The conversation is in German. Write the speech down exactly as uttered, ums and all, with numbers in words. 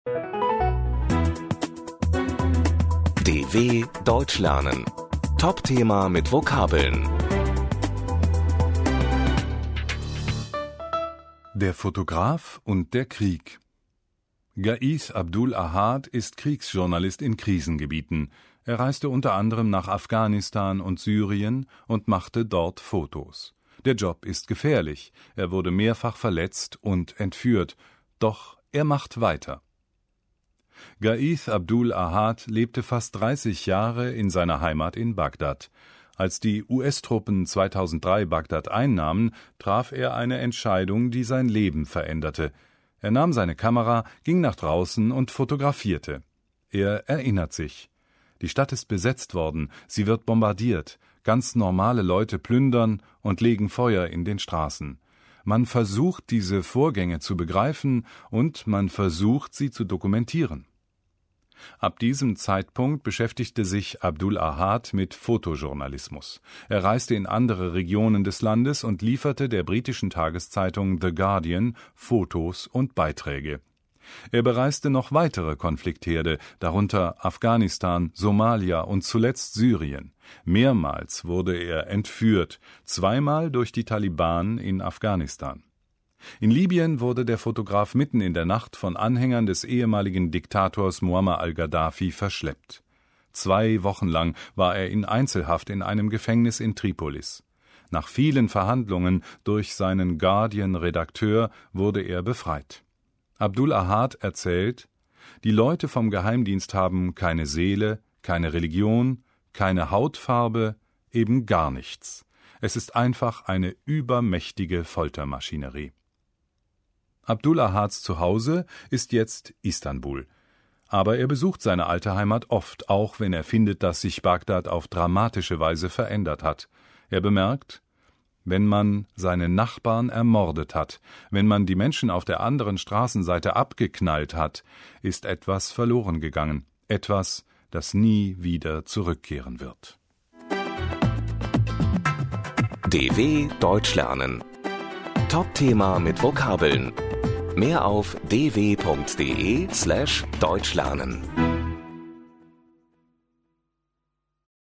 D W Deutsch lernen. Top-Thema mit Vokabeln. Der Fotograf und der Krieg. Gaith Abdul Ahad ist Kriegsjournalist in Krisengebieten. Er reiste unter anderem nach Afghanistan und Syrien und machte dort Fotos. Der Job ist gefährlich. Er wurde mehrfach verletzt und entführt. Doch er macht weiter. Gaith Abdul Ahad lebte fast dreißig Jahre in seiner Heimat in Bagdad. Als die U S-Truppen zweitausenddrei Bagdad einnahmen, traf er eine Entscheidung, die sein Leben veränderte. Er nahm seine Kamera, ging nach draußen und fotografierte. Er erinnert sich. Die Stadt ist besetzt worden, sie wird bombardiert, ganz normale Leute plündern und legen Feuer in den Straßen. Man versucht, diese Vorgänge zu begreifen und man versucht, sie zu dokumentieren. Ab diesem Zeitpunkt beschäftigte sich Abdul Ahad mit Fotojournalismus. Er reiste in andere Regionen des Landes und lieferte der britischen Tageszeitung The Guardian Fotos und Beiträge. Er bereiste noch weitere Konfliktherde, darunter Afghanistan, Somalia und zuletzt Syrien. Mehrmals wurde er entführt, zweimal durch die Taliban in Afghanistan. In Libyen wurde der Fotograf mitten in der Nacht von Anhängern des ehemaligen Diktators Muammar al-Gaddafi verschleppt. Zwei Wochen lang war er in Einzelhaft in einem Gefängnis in Tripolis. Nach vielen Verhandlungen durch seinen Guardian-Redakteur wurde er befreit. Abdul Ahad erzählt, die Leute vom Geheimdienst haben keine Seele, keine Religion, keine Hautfarbe, eben gar nichts. Es ist einfach eine übermächtige Foltermaschinerie. Abdul Ahads Zuhause ist jetzt Istanbul. Aber er besucht seine alte Heimat oft, auch wenn er findet, dass sich Bagdad auf dramatische Weise verändert hat. Er bemerkt, wenn man seine Nachbarn ermordet hat, wenn man die Menschen auf der anderen Straßenseite abgeknallt hat, ist etwas verloren gegangen, etwas, das nie wieder zurückkehren wird. D W Deutsch lernen. Top-Thema mit Vokabeln. Mehr auf d w punkt d e slash deutsch lernen.